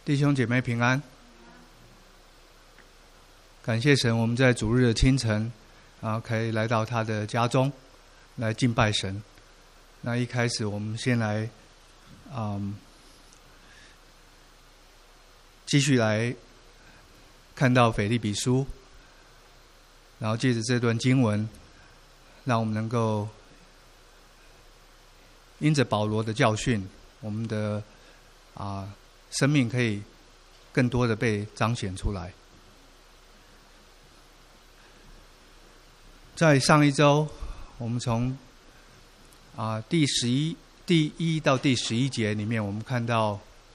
弟兄姐妹平安，感谢神，我们在主日的清晨可以来到他的家中来敬拜神。那一开始我们先来继续来看到腓立比书，然后借着这段经文，让我们能够因着保罗的教训，我们的生命可以更多的被彰显出来。在上一周，我们从第1到第11节里面，我们看到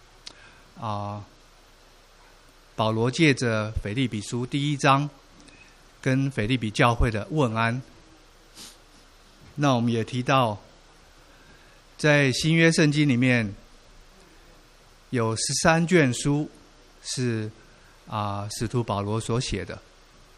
保罗借着腓立比书第1章跟腓立比教会的问安。那我们也提到，在新约圣经里面有13卷书是使徒保罗所写的，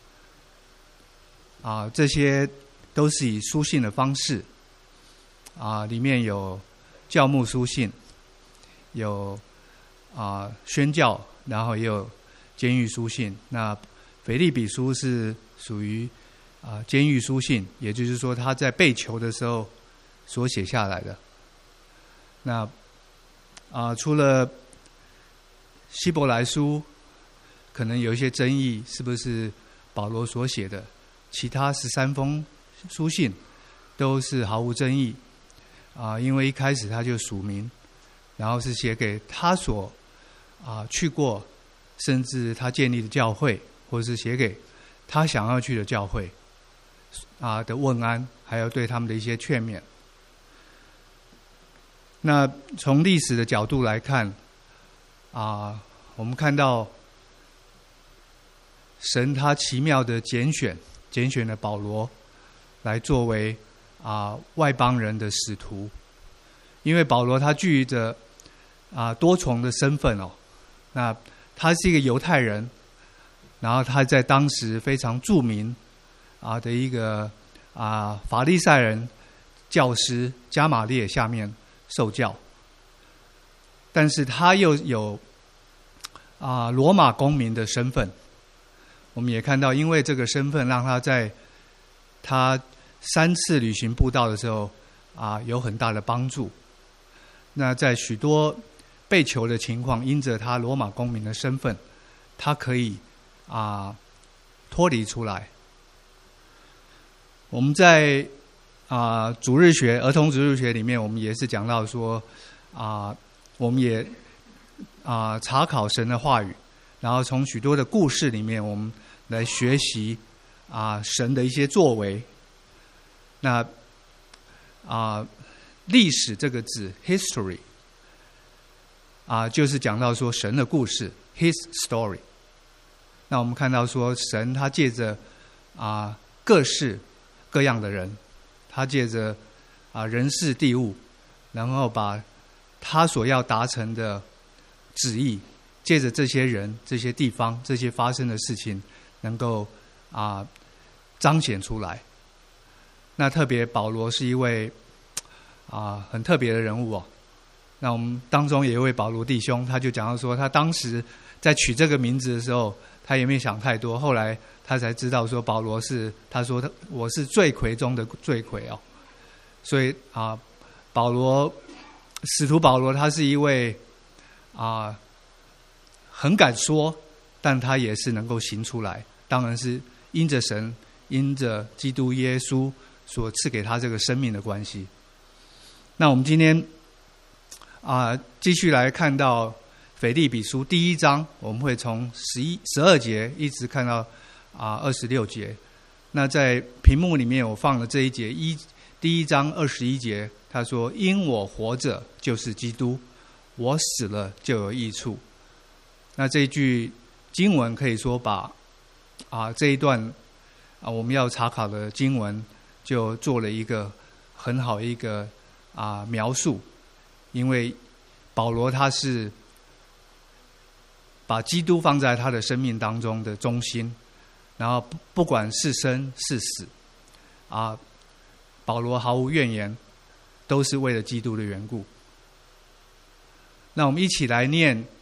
这些都是以书信的方式，里面有教牧书信，有宣教，然后也有监狱书信。那腓立比书是属于监狱书信，也就是说他在被囚的时候所写下来的。那除了希伯来书可能有一些争议，是不是保罗所写的，其他13封书信都是毫无争议因为一开始他就署名，然后是写给他所去过，甚至他建立的教会，或者是写给他想要去的教会的问安，还有对他们的一些劝勉。那从历史的角度来看我们看到神他奇妙的拣选了保罗来作为外邦人的使徒。因为保罗他具着多重的身份那他是一个犹太人，然后他在当时非常著名的一个法利赛人教师加玛列下面受教，但是他又有罗马公民的身份。我们也看到，因为这个身份让他在他3次旅行布道的时候有很大的帮助。那在许多被囚的情况，因着他罗马公民的身份，他可以脱离出来。我们在儿童主日学里面，我们也是讲到说我们也查考神的话语，然后从许多的故事里面，我们来学习神的一些作为。那历史这个字 history 就是讲到说神的故事 his story。 那我们看到说神他借着各式各样的人，他借着人事地物，然后把他所要达成的旨意，借着这些人、这些地方、这些发生的事情，能够彰显出来。那特别保罗是一位很特别的人物那我们当中也有一位保罗弟兄，他就讲到说，他当时在取这个名字的时候，他也没想太多，后来他才知道说保罗是，他说我是罪魁中的罪魁所以使徒保罗他是一位很敢说，但他也是能够行出来，当然是因着神，因着基督耶稣所赐给他这个生命的关系。那我们今天继续来看到腓立比书第1章，我们会从12节一直看到26节。那在屏幕里面我放了这一节，第1章21节，他说：因我活着就是基督，我死了就有益处。那这一句经文可以说把这一段我们要查考的经文就做了一个很好一个描述。因为保罗他是把基督放在他的生命当中的中心，然后不管是生是死保罗毫无怨言，都是为了基督的缘故。那我们一起来念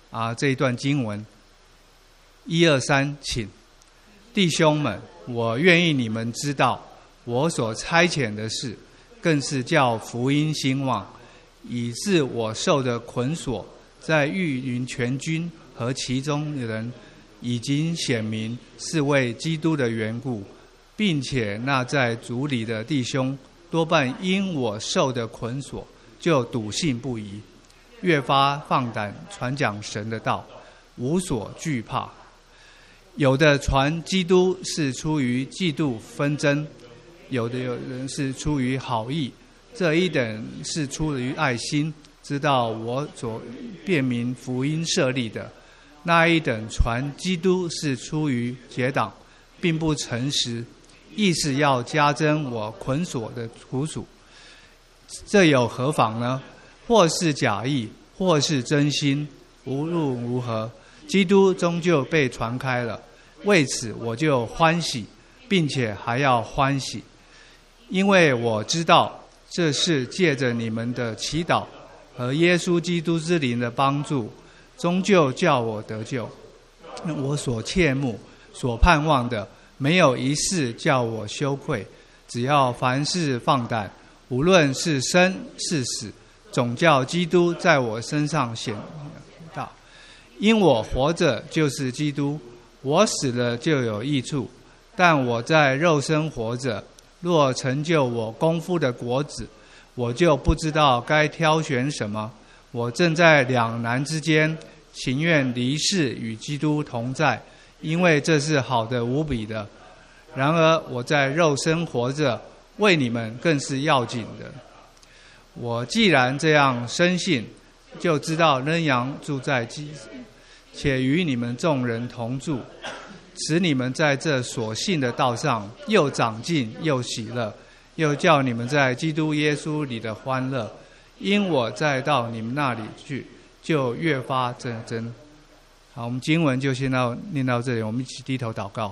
这一段经文。1、2、3，请。弟兄们，我愿意你们知道，我所差遣的事，更是叫福音兴旺，以致我受的捆锁，在御云全军和其中的人已经显明，是为基督的缘故，并且那在主里的弟兄，多半因我受的捆锁，就笃信不疑，越发放胆传讲神的道，无所惧怕。有的传基督是出于嫉妒纷争，有人是出于好意，这一等是出于爱心，知道我所辨明福音设立的；那一等传基督是出于结党，并不诚实，意是要加增我捆锁的苦楚。这有何妨呢？或是假意，或是真心，无论如何，基督终究被传开了。为此我就欢喜，并且还要欢喜，因为我知道这是借着你们的祈祷和耶稣基督之灵的帮助，终究叫我得救。我所切慕、所盼望的，没有一事叫我羞愧。只要凡事放胆，无论是生是死，总叫基督在我身上显大。因我活着就是基督，我死了就有益处，但我在肉身活着，若成就我功夫的果子，我就不知道该挑选什么。我正在两难之间，情愿离世与基督同在，因为这是好的无比的。然而我在肉身活着，为你们更是要紧的。我既然这样深信，就知道仍然住在且与你们众人同住，使你们在这所信的道上又长进又喜乐，又叫你们在基督耶稣里的欢乐。因我再到你们那里去，就越发增。好，我们经文就先念到这里，我们一起低头祷告。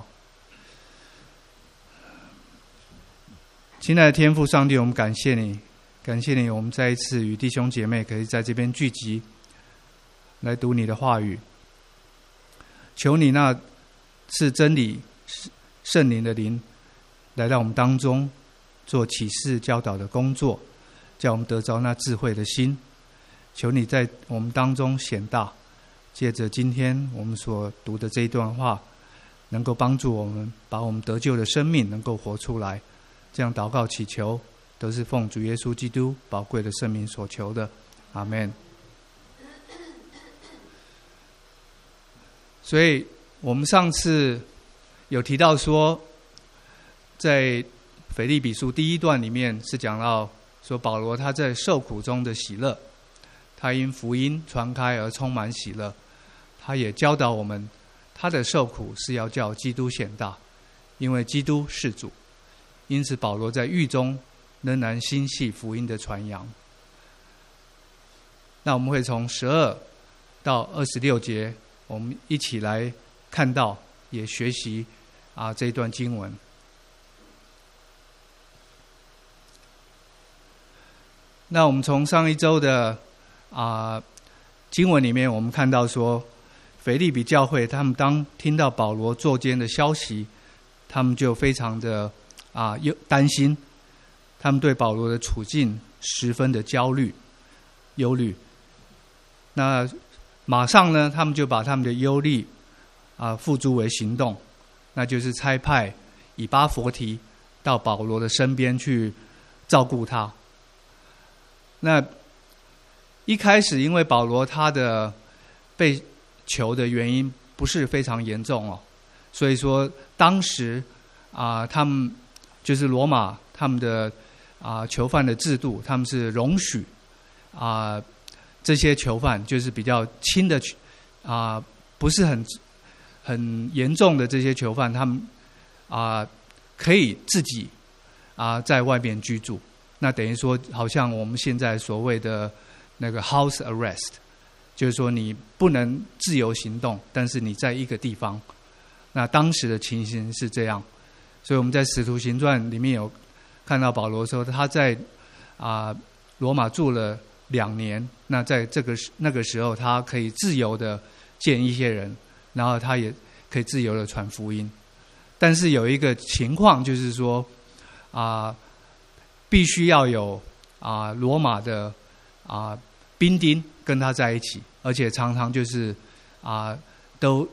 亲爱的天父上帝，我们感谢你，我们再一次与弟兄姐妹可以在这边聚集，来读你的话语。求你那是真理圣灵的灵来到我们当中，做启示教导的工作，叫我们得着那智慧的心。求你在我们当中显大，借着今天我们所读的这一段话，能够帮助我们把我们得救的生命能够活出来。这样祷告祈求，都是奉主耶稣基督宝贵的圣名所求的，阿们。所以我们上次有提到说，在腓立比书第一段里面是讲到说，保罗他在受苦中的喜乐，他因福音传开而充满喜乐。他也教导我们，他的受苦是要叫基督显大，因为基督是主。因此保罗在狱中仍然心系福音的传扬。那我们会从12到26节，我们一起来看到也学习这一段经文。那我们从上一周的经文里面，我们看到说，腓立比教会他们当听到保罗坐监的消息，他们就非常的担心，他们对保罗的处境十分的忧虑。那马上呢，他们就把他们的忧虑付诸为行动，那就是差派以巴弗提到保罗的身边去照顾他。那一开始，因为保罗他的被囚的原因不是非常严重所以说当时他们就是罗马他们的囚犯的制度，他们是容许这些囚犯就是比较轻的不是很严重的这些囚犯，他们可以自己在外面居住。那等于说好像我们现在所谓的那个 house arrest， 就是说你不能自由行动，但是你在一个地方。那当时的情形是这样，所以我们在使徒行传里面有看到保罗说他在罗马住了 2年。那在那个时候，他可以自由的见一些人，然后他也可以自由的传福音。但是有一个情况，就是说必须要有罗马的兵丁跟他在一起，而且常常就是都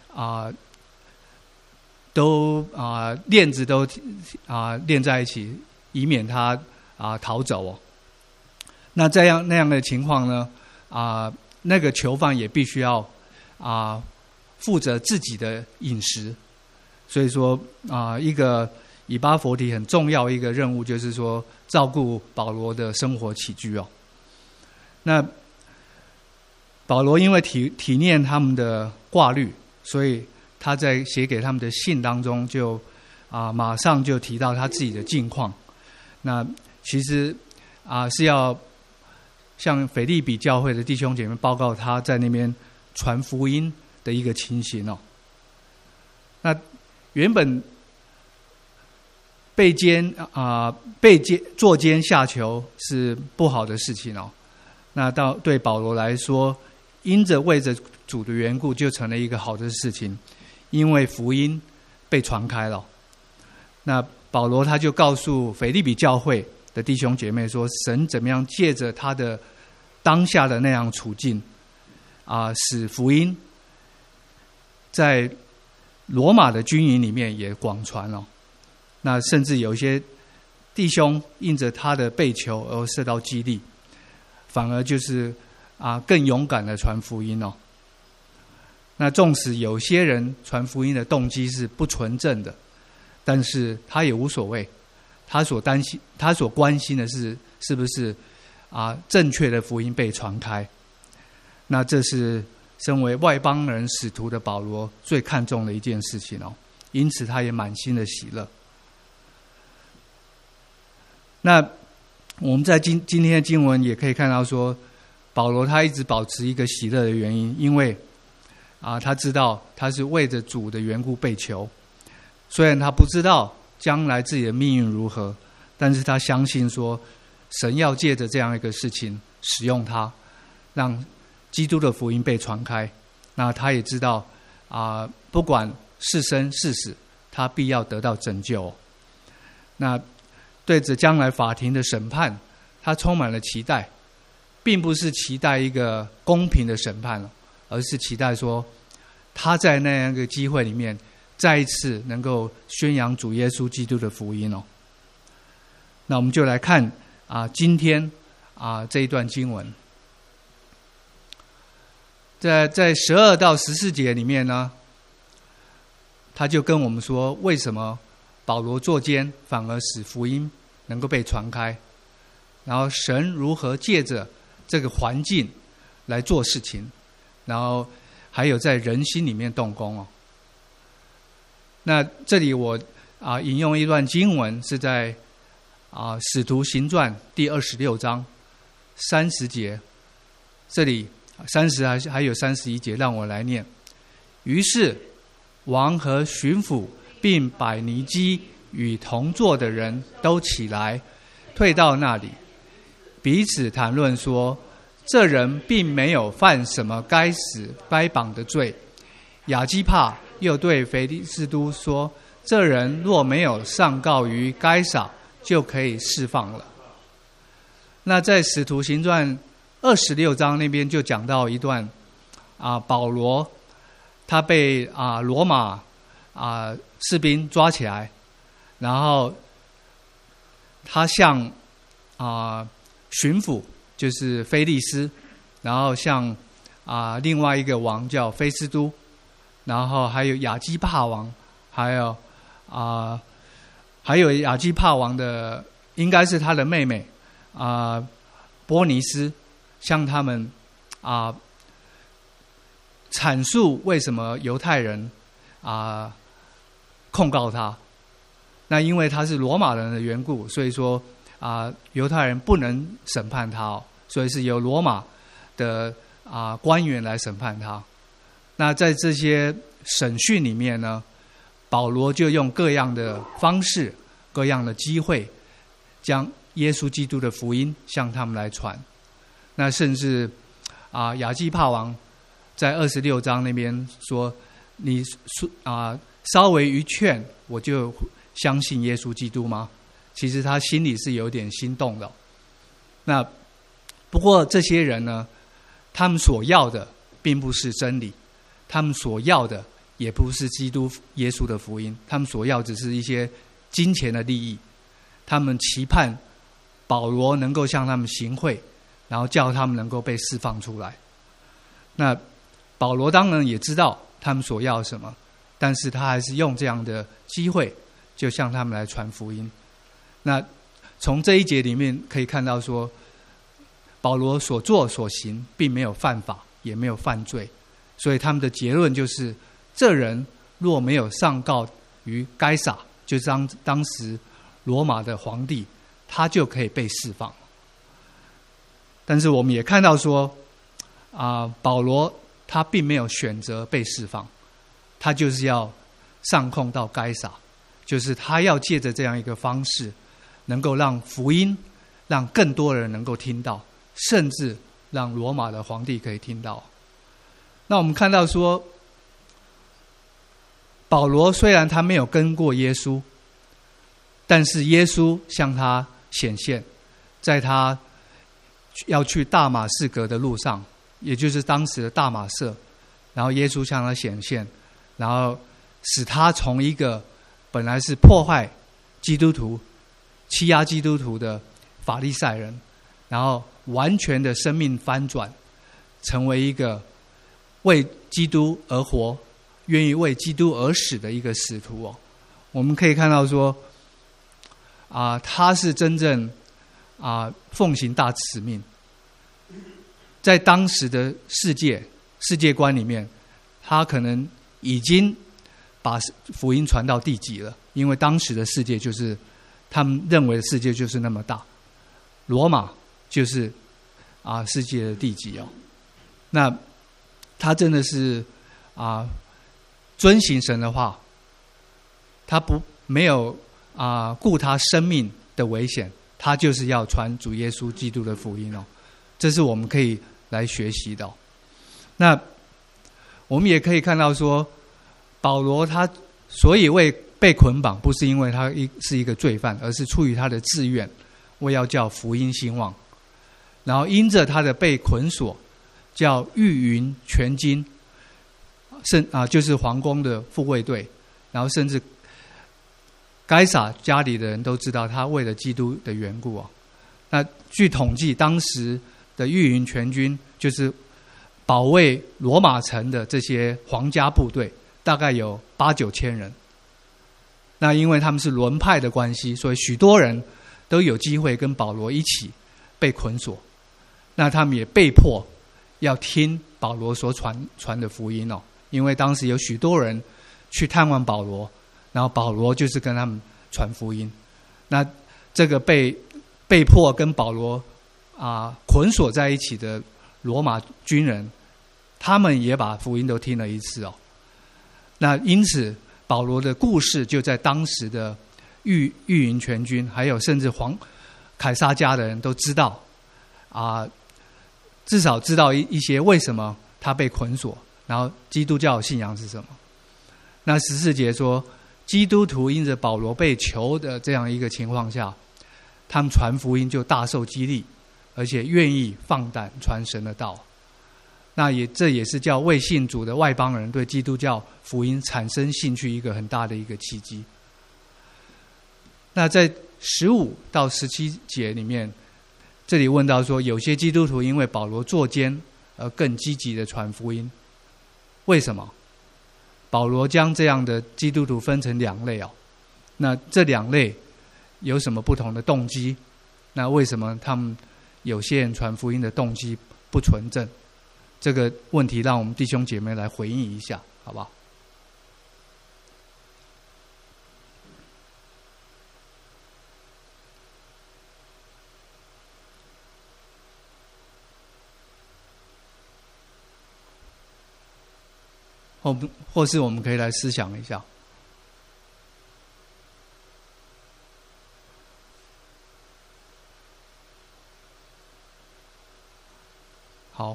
链子都链在一起，以免他逃走哦。那那样的情况呢，那个囚犯也必须要负责自己的饮食。所以说一个以巴弗提很重要一个任务，就是说照顾保罗的生活起居哦。那保罗因为体念他们的挂虑，所以他在写给他们的信当中就马上就提到他自己的境况。那其实是要向腓立比教会的弟兄姐妹报告他在那边传福音的一个情形哦。那原本作奸下囚是不好的事情哦。那对保罗来说，因着为着主的缘故，就成了一个好的事情，因为福音被传开了。那保罗他就告诉腓立比教会的弟兄姐妹说，神怎么样借着他的当下的那样处境使福音在罗马的军营里面也广传了。那甚至有一些弟兄因着他的被囚而受到激励，反而就是更勇敢的传福音哦。那纵使有些人传福音的动机是不纯正的，但是他也无所谓，他所关心的是不是正确的福音被传开。那这是身为外邦人使徒的保罗最看重的一件事情哦，因此他也满心的喜乐。那我们在今天的经文也可以看到说，保罗他一直保持一个喜乐的原因，因为他知道他是为着主的缘故被囚，虽然他不知道将来自己的命运如何，但是他相信说神要借着这样一个事情使用他，让基督的福音被传开。那他也知道不管是生是死，他必要得到拯救。那对着将来法庭的审判，他充满了期待，并不是期待一个公平的审判，而是期待说他在那样一个机会里面再一次能够宣扬主耶稣基督的福音哦。那我们就来看今天这一段经文，在12到14节里面呢，他就跟我们说为什么保罗作奸反而使福音能够被传开，然后神如何借着这个环境来做事情，然后还有在人心里面动工哦。那这里我引用一段经文，是在使徒行传第26章30节，这里30还有31节，让我来念。于是王和巡抚并百尼基与同坐的人都起来，退到那里，彼此谈论说，这人并没有犯什么该死该绑的罪。亚基帕又对腓力斯都说，这人若没有上告于该撒，就可以释放了。那在使徒行传26章那边就讲到一段保罗他被罗马士兵抓起来，然后他向巡抚就是菲利斯，然后向另外一个王叫菲斯都，然后还有亚基帕王，还有亚基帕王的应该是他的妹妹波尼斯，向他们阐述为什么犹太人控告他。那因为他是罗马人的缘故，所以说犹太人不能审判他所以是由罗马的官员来审判他。那在这些审讯里面呢，保罗就用各样的方式、各样的机会，将耶稣基督的福音向他们来传。 那甚至亚基帕王在26章那边说，你稍微一劝，我就相信耶稣基督吗？其实他心里是有点心动的。那不过这些人呢，他们所要的并不是真理，他们所要的也不是基督耶稣的福音，他们所要只是一些金钱的利益。他们期盼保罗能够向他们行贿，然后叫他们能够被释放出来。那保罗当然也知道他们所要什么，但是他还是用这样的机会就向他们来传福音。那从这一节里面可以看到说，保罗所作所行并没有犯法，也没有犯罪，所以他们的结论就是，这人若没有上告于该撒，就是当时罗马的皇帝，他就可以被释放。但是我们也看到说，保罗他并没有选择被释放，他就是要上控到该撒，就是他要借着这样一个方式，能够让福音让更多人能够听到，甚至让罗马的皇帝可以听到。那我们看到说，保罗虽然他没有跟过耶稣，但是耶稣向他显现，在他要去大马士革的路上，也就是当时的大马色，然后耶稣向他显现，然后使他从一个本来是破坏基督徒、欺压基督徒的法利赛人，然后完全的生命翻转，成为一个为基督而活、愿意为基督而死的一个使徒哦。我们可以看到说，他是真正奉行大使命，在当时的世界观里面，他可能已经把福音传到地极了，因为当时的世界就是他们认为的世界就是那么大，罗马就是世界的地极哦。那他真的是遵行神的话，他没有顾他生命的危险，他就是要传主耶稣基督的福音哦。这是我们可以来学习的。那我们也可以看到说，保罗他所以被捆绑，不是因为他是一个罪犯，而是出于他的自愿，为要叫福音兴旺。然后因着他的被捆锁，叫御云全军，就是皇宫的护卫队，然后甚至该撒家里的人都知道他为了基督的缘故。那据统计，当时的御云全军就是保卫罗马城的这些皇家部队，大概有8-9千人。那因为他们是轮派的关系，所以许多人都有机会跟保罗一起被捆锁。那他们也被迫要听保罗所传的福音哦，因为当时有许多人去探望保罗，然后保罗就是跟他们传福音。那这个被迫跟保罗捆锁在一起的罗马军人，他们也把福音都听了一次哦。那因此保罗的故事就在当时的御营全军，还有甚至凯撒家的人都知道至少知道一些为什么他被捆锁，然后基督教的信仰是什么。那14节说，基督徒因着保罗被囚的这样一个情况下，他们传福音就大受激励，而且愿意放胆传神的道。那这也是叫未信主的外邦人对基督教福音产生兴趣一个很大的一个契机。那在15到17节里面，这里问到说，有些基督徒因为保罗作奸而更积极的传福音，为什么？保罗将这样的基督徒分成2类哦。那这2类有什么不同的动机？那为什么他们有些人传福音的动机不纯正？这个问题让我们弟兄姐妹来回应一下，好不好？或是我们可以来思想一下。 好，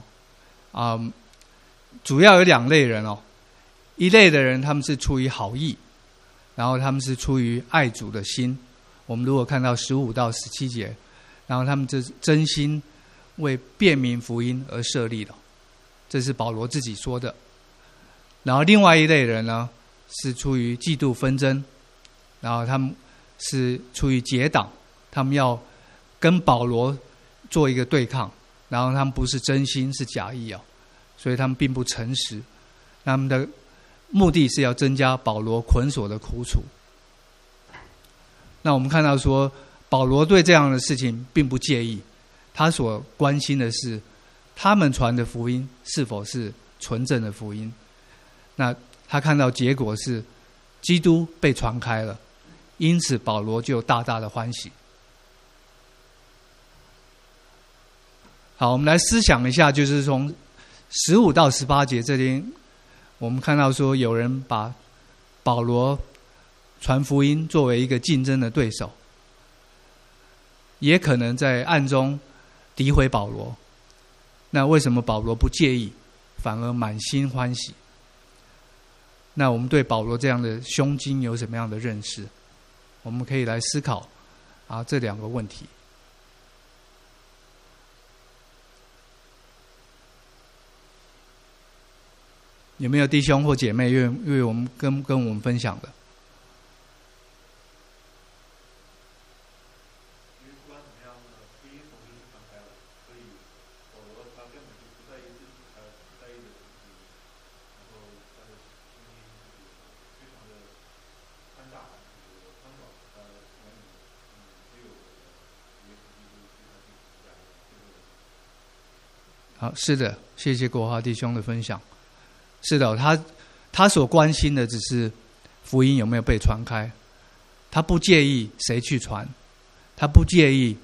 主要有2类人哦。一类的人，他们是出于好意，然后他们是出于爱主的心。我们如果看到15到17节，然后他们这真心为辨明福音而设立的，这是保罗自己说的。然后另外一类人呢，是出于嫉妒纷争，然后他们是出于结党，他们要跟保罗做一个对抗，然后他们不是真心，是假意哦，所以他们并不诚实。他们的目的是要增加保罗捆锁的苦楚。那我们看到说，保罗对这样的事情并不介意，他所关心的是他们传的福音是否是纯正的福音。那他看到结果是基督被传开了，因此保罗就大大的欢喜。好，我们来思想一下，就是从15到18节这边，我们看到说有人把保罗传福音作为一个竞争的对手，也可能在暗中诋毁保罗。那为什么保罗不介意，反而满心欢喜？那我们对保罗这样的胸襟有什么样的认识？我们可以来思考这2个问题。有没有弟兄或姐妹愿意我们跟我们分享的？好，是的，谢谢国华弟兄的分享。是的，他所关心的只是福音有没有被传开，他不介意谁去传，他不介意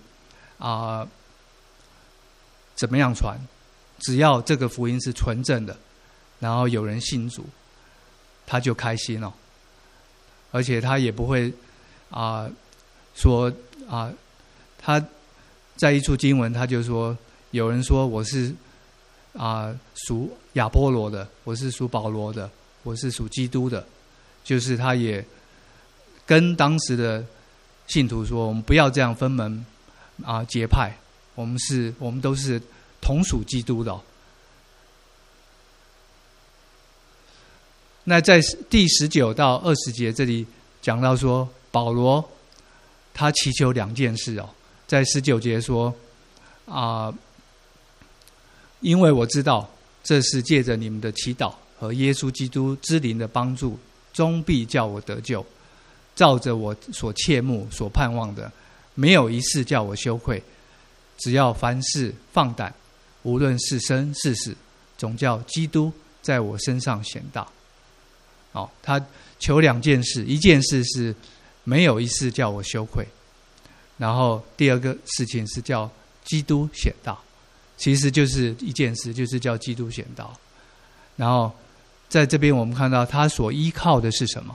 怎么样传，只要这个福音是纯正的，然后有人信主，他就开心了。而且他也不会说他在一处经文他就说，有人说我是属亚波罗的，我是属保罗的，我是属基督的，就是他也跟当时的信徒说，我们不要这样分门结派，我们都是同属基督的。那在第19到20节这里讲到说，保罗他祈求2件事哦，在19节说因为我知道这是借着你们的祈祷和耶稣基督之灵的帮助，终必叫我得救，照着我所切慕所盼望的，没有一事叫我羞愧。只要凡事放胆，无论是生是死，总叫基督在我身上显大。他求2件事，一件事是没有一事叫我羞愧，然后第2个事情是叫基督显大。其实就是一件事，就是叫基督显大。然后在这边我们看到他所依靠的是什么？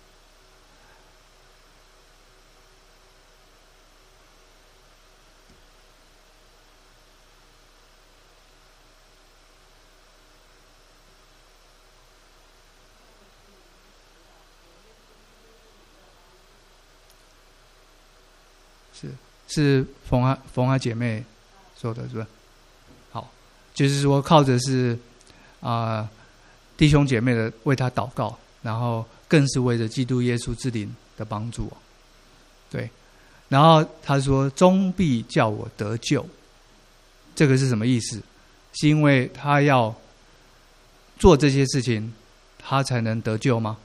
是冯阿姐妹说的，是不是？好，就是说靠着是弟兄姐妹的为他祷告，然后更是为着基督耶稣之灵的帮助。对，然后他说终必叫我得救，这个是什么意思？是因为他要做这些事情，他才能得救吗？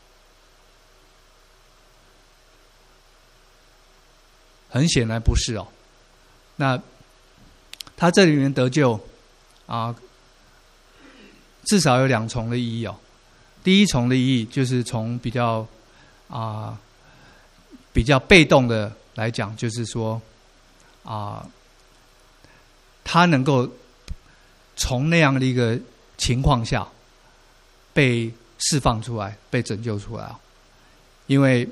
很显然不是哦。那他这里面得救至少有2重的意义哦。第一重的意义就是从比较被动的来讲，就是说他能够从那样的一个情况下被释放出来，被拯救出来。因为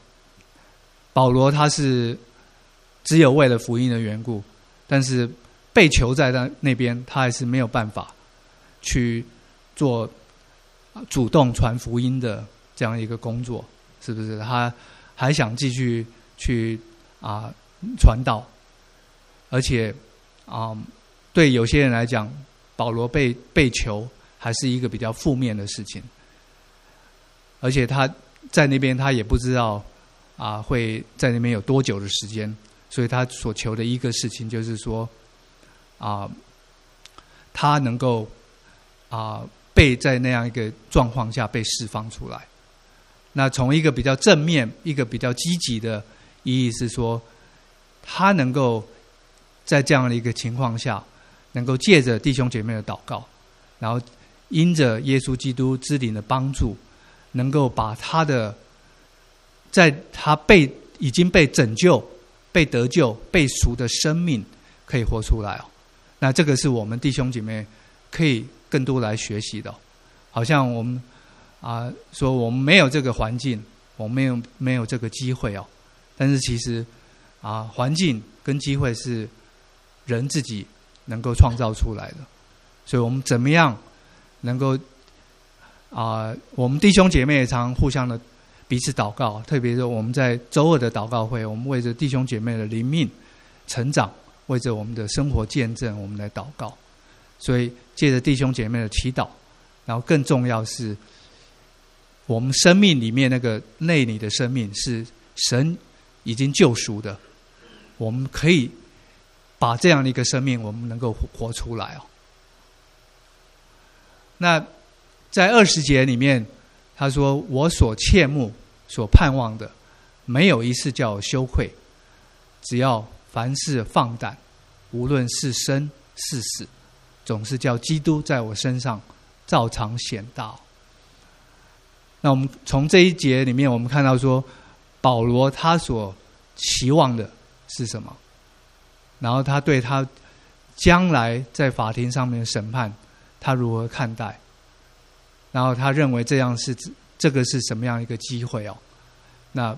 保罗他是只有为了福音的缘故，但是被囚在那边，他还是没有办法去做主动传福音的这样一个工作，是不是？他还想继续去传道，而且对有些人来讲，保罗被囚还是一个比较负面的事情，而且他在那边他也不知道会在那边有多久的时间，所以他所求的一个事情就是说他能够被在那样一个状况下被释放出来。那从一个比较正面、一个比较积极的意义是说，他能够在这样的一个情况下，能够借着弟兄姐妹的祷告，然后因着耶稣基督之灵的帮助，能够把他的在他已经被拯救、被得救、被赎的生命可以活出来那这个是我们弟兄姐妹可以更多来学习的好像我们说我们没有这个环境，我们没有这个机会但是其实环境跟机会是人自己能够创造出来的，所以我们怎么样能够我们弟兄姐妹也常互相的彼此祷告，特别是我们在周二的祷告会，我们为着弟兄姐妹的灵命成长，为着我们的生活见证，我们来祷告。所以借着弟兄姐妹的祈祷，然后更重要是我们生命里面那个内里的生命是神已经救赎的，我们可以把这样的一个生命我们能够活出来那在20节里面他说，我所切慕所盼望的没有一事叫我羞愧，只要凡事放胆，无论是生是死，总是叫基督在我身上照常显大那我们从这一节里面我们看到说，保罗他所期望的是什么，然后他对他将来在法庭上面的审判他如何看待，然后他认为这个是什么样一个机会那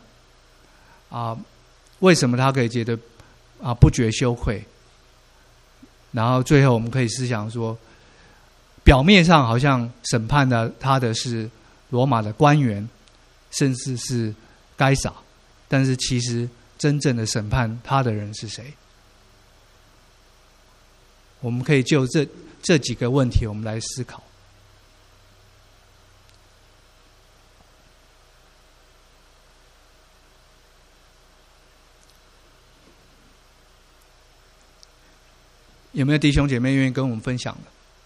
为什么他可以觉得不觉羞愧？然后最后我们可以思想说，表面上好像审判他的是罗马的官员，甚至是该撒，但是其实真正的审判他的人是谁？我们可以就这几个问题我们来思考。有没有弟兄姐妹愿意跟我们分享的？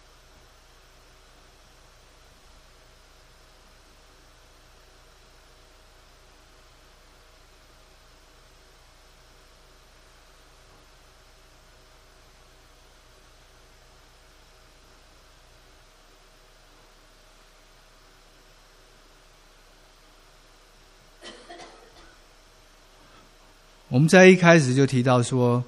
我们在一开始就提到说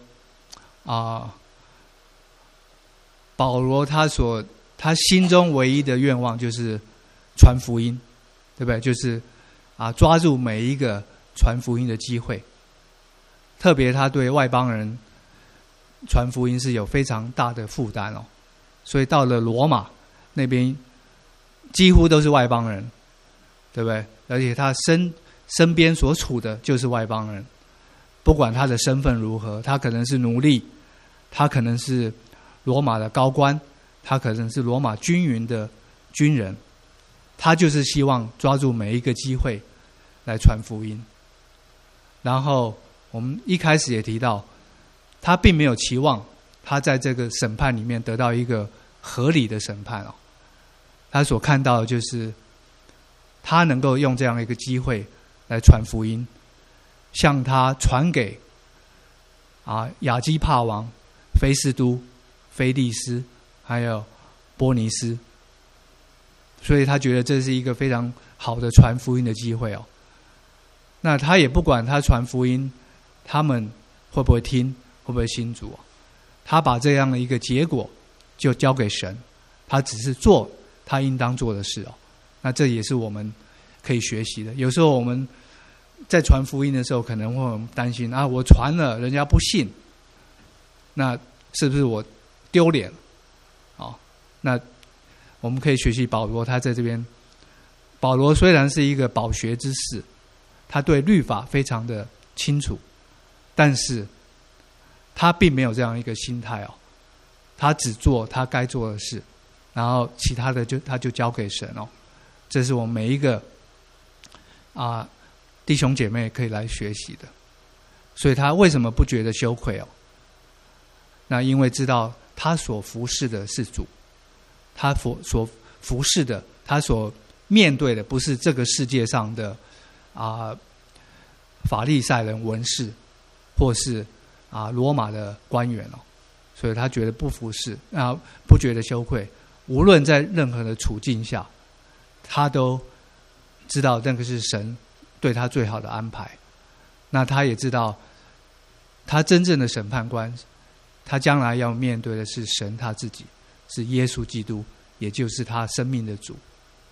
保罗他心中唯一的愿望就是传福音，对不对？就是抓住每一个传福音的机会，特别他对外邦人传福音是有非常大的负担所以到了罗马那边几乎都是外邦人，对不对？而且他身边所处的就是外邦人，不管他的身份如何，他可能是奴隶，他可能是罗马的高官，他可能是罗马军营的军人，他就是希望抓住每一个机会来传福音。然后我们一开始也提到，他并没有期望他在这个审判里面得到一个合理的审判他所看到的就是他能够用这样一个机会来传福音，向他传给亚基帕王、菲斯都、菲利斯还有波尼斯，所以他觉得这是一个非常好的传福音的机会那他也不管他传福音他们会不会听，会不会信主他把这样的一个结果就交给神，他只是做他应当做的事那这也是我们可以学习的。有时候我们在传福音的时候可能会担心我传了人家不信，那是不是我丢脸。那我们可以学习保罗，他在这边，保罗虽然是一个饱学之士，他对律法非常的清楚，但是他并没有这样一个心态他只做他该做的事，然后其他的他就交给神这是我们每一个弟兄姐妹可以来学习的。所以他为什么不觉得羞愧那因为知道他所服侍的是主，他所服侍的，他所面对的不是这个世界上的法利赛人文士，或是罗马的官员所以他觉得不服侍不觉得羞愧。无论在任何的处境下，他都知道那个是神对他最好的安排。那他也知道，他真正的审判官，他将来要面对的是神他自己，是耶稣基督，也就是他生命的主。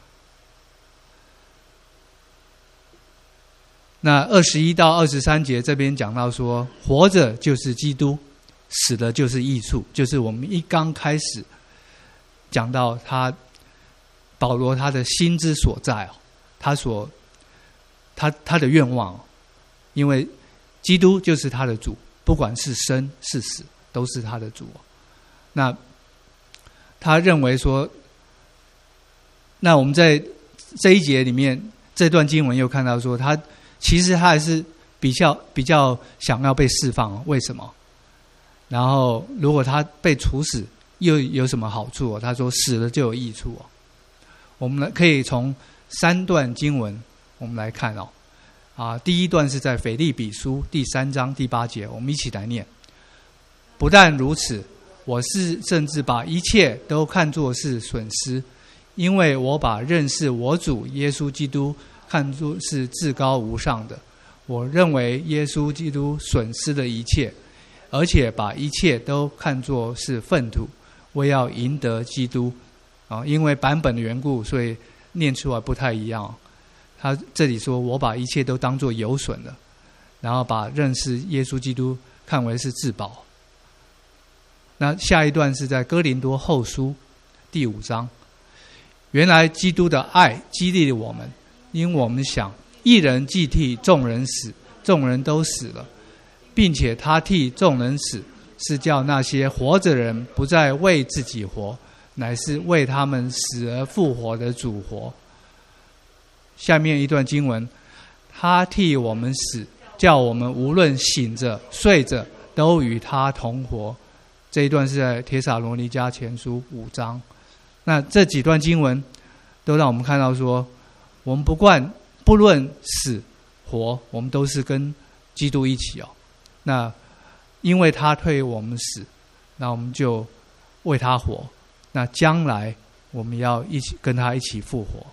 那21到23节这边讲到说，活着就是基督，死了就是益处，就是我们一刚开始讲到保罗他的心之所在他的愿望因为基督就是他的主，不管是生是死都是他的主那他认为说，那我们在这一节里面这段经文又看到说，其实他还是比较想要被释放为什么？然后如果他被处死又有什么好处他说死了就有益处我们可以从3段经文我们来看第一段是在腓立比书第3章第8节，我们一起来念。不但如此，我甚至把一切都看作是损失，因为我把认识我主耶稣基督看作是至高无上的。我认为耶稣基督损失了一切，而且把一切都看作是粪土，为要赢得基督因为版本的缘故，所以念出来不太一样他这里说我把一切都当作有损了，然后把认识耶稣基督看为是至宝。那下一段是在哥林多后书第5章，原来基督的爱激励了我们，因我们想一人既替众人死，众人都死了，并且他替众人死，是叫那些活着人不再为自己活，乃是为他们死而复活的主活。下面一段经文，他替我们死，叫我们无论醒着睡着都与他同活。这一段是在帖撒罗尼迦前书5章。那这几段经文都让我们看到说，我们不论死活，我们都是跟基督一起那因为他替我们死，那我们就为他活，那将来我们要一起跟他一起复活。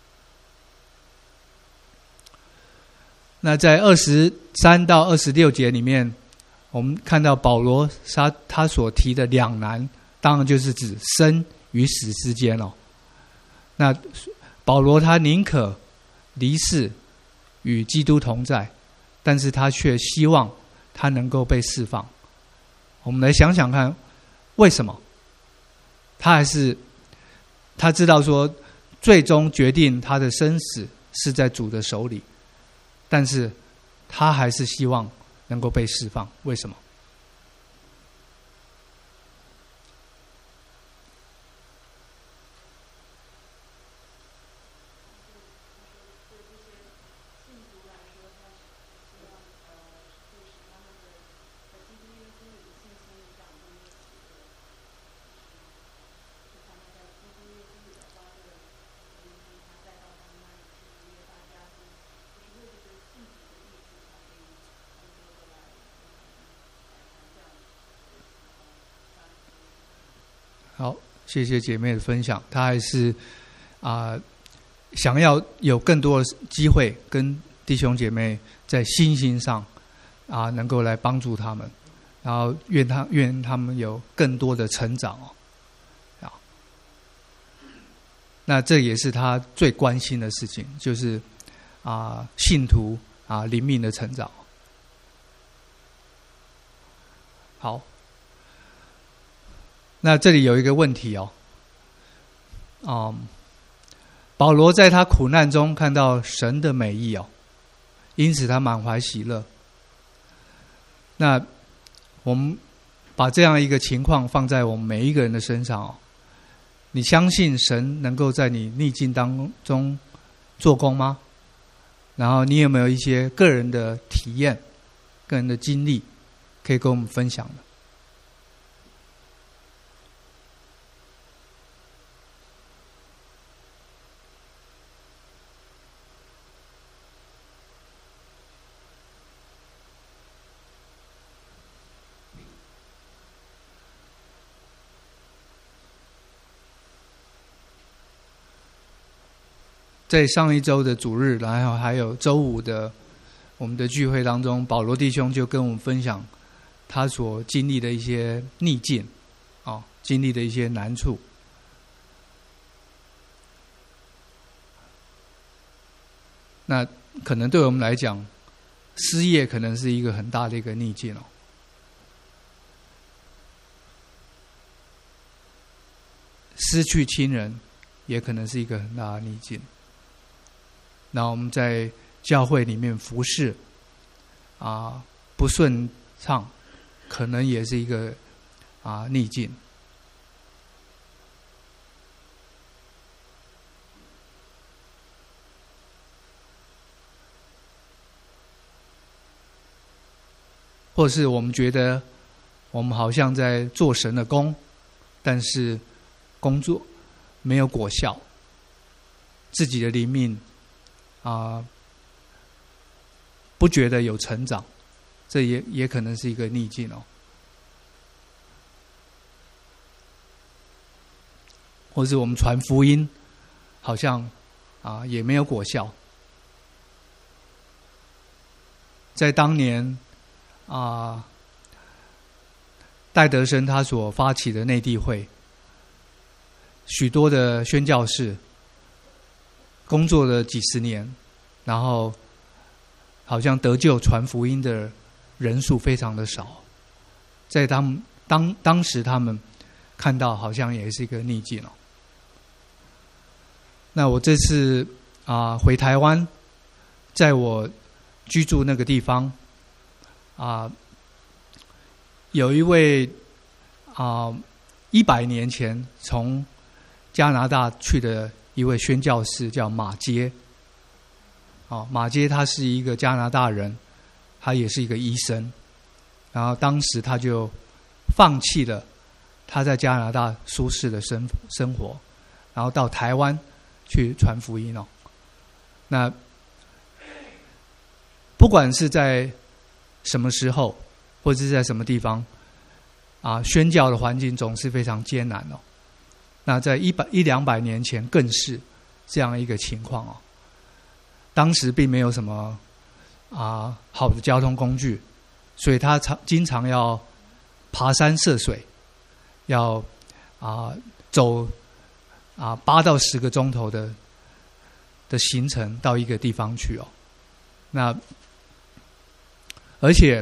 那在23到26节里面，我们看到保罗他所提的两难，当然就是指生与死之间那保罗他宁可离世与基督同在，但是他却希望他能够被释放。我们来想想看，为什么？他知道说，最终决定他的生死是在主的手里，但是他还是希望能够被释放。为什么？好，谢谢姐妹的分享。她还是想要有更多的机会跟弟兄姐妹在信心上能够来帮助他们，然后愿他们有更多的成长那这也是他最关心的事情，就是信徒灵命的成长。好。 那这里有一个问题保罗在他苦难中看到神的美意因此他满怀喜乐。那我们把这样一个情况放在我们每一个人的身上你相信神能够在你逆境当中做工吗？然后你有没有一些个人的体验、个人的经历可以跟我们分享的？在上一周的主日，然后还有周五的我们的聚会当中，保罗弟兄就跟我们分享他所经历的一些逆境经历的一些难处。那可能对我们来讲，失业可能是一个很大的一个逆境失去亲人也可能是一个很大的逆境。那我们在教会里面服侍不顺畅，可能也是一个逆境。或是我们觉得我们好像在做神的工，但是工作没有果效，自己的灵命不觉得有成长，这也可能是一个逆境或是我们传福音好像也没有果效。在当年戴德生他所发起的内地会，许多的宣教士工作了几十年，然后好像得救传福音的人数非常的少，在当时他们看到好像也是一个逆境那我这次回台湾，在我居住那个地方有一位100年前从加拿大去的一位宣教士叫马街马街他是一个加拿大人，他也是一个医生，然后当时他就放弃了他在加拿大舒适的生活，然后到台湾去传福音那不管是在什么时候或者是在什么地方宣教的环境总是非常艰难那在100-200年前更是这样一个情况当时并没有什么好的交通工具，所以他经常要爬山涉水，要走8到10个钟头的行程到一个地方去那而且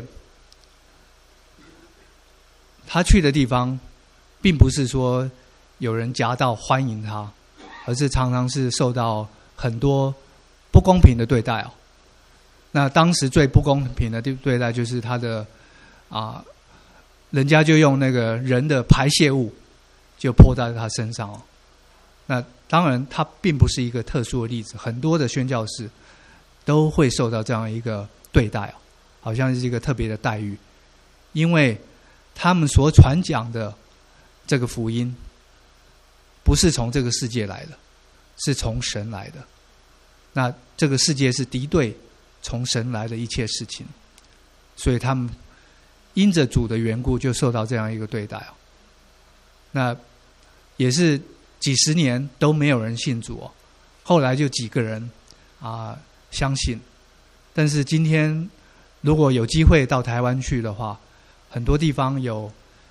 他去的地方并不是说有人夹道欢迎他，而是常常是受到很多不公平的对待那当时最不公平的对待就是他的人家就用那个人的排泄物就泼在他身上那当然他并不是一个特殊的例子，很多的宣教士都会受到这样一个对待好像是一个特别的待遇，因为他们所传讲的这个福音不是从这个世界来的，是从神来的。那这个世界是敌对从神来的一切事情，所以他们因着主的缘故就受到这样一个对待那也是几十年都没有人信主后来就几个人相信。但是今天如果有机会到台湾去的话，很多地方有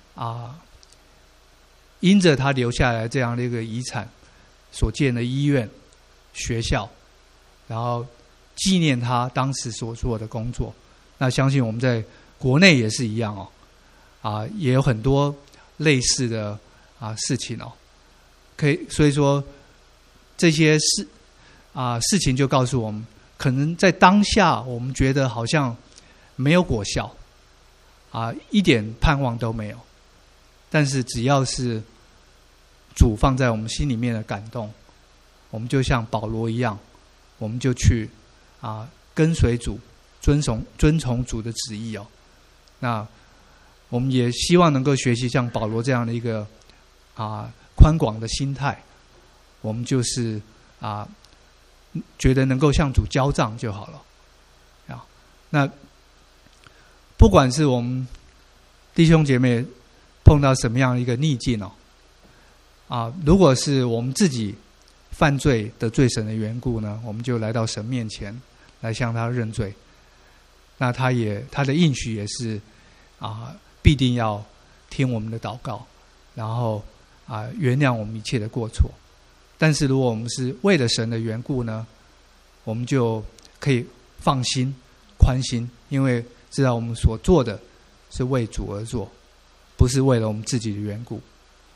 因着他留下来这样的一个遗产所建的医院、学校，然后纪念他当时所做的工作。那相信我们在国内也是一样也有很多类似的事情哦，可以，所以说这些事情就告诉我们，可能在当下我们觉得好像没有果效一点盼望都没有，但是只要是主放在我们心里面的感动，我们就像保罗一样，我们就去跟随主，遵从主的旨意哦。那我们也希望能够学习像保罗这样的一个宽广的心态，我们就是觉得能够向主交账就好了那不管是我们弟兄姐妹碰到什么样的一个逆境如果是我们自己犯罪得罪神的缘故呢，我们就来到神面前来向他认罪。那他的应许也是必定要听我们的祷告，然后原谅我们一切的过错。但是如果我们是为了神的缘故呢，我们就可以放心宽心，因为知道我们所做的是为主而做，不是为了我们自己的缘故。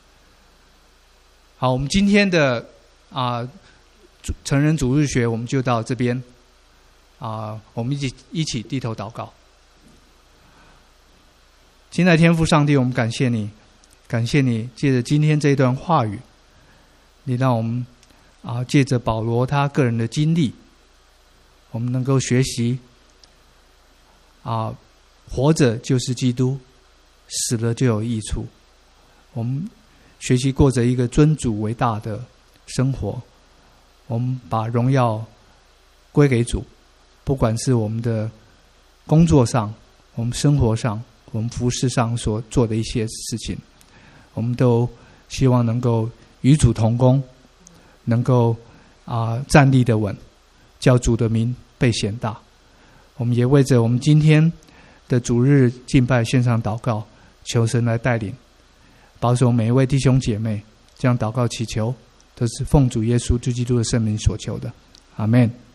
好，我们今天的成人主日学我们就到这边我们一起低头祷告。亲爱的天父上帝，我们感谢你，借着今天这一段话语，你让我们借着保罗他个人的经历，我们能够学习活着就是基督，死了就有益处。我们学习过着一个尊主为大的生活，我们把荣耀归给主，不管是我们的工作上，我们生活上，我们服事上所做的一些事情，我们都希望能够与主同工，能够站立得稳，叫主的名被显大。我们也为着我们今天的主日敬拜献上祷告，求神来带领保守每一位弟兄姐妹，这样祷告祈求都是奉主耶稣基督的圣名所求的，阿们。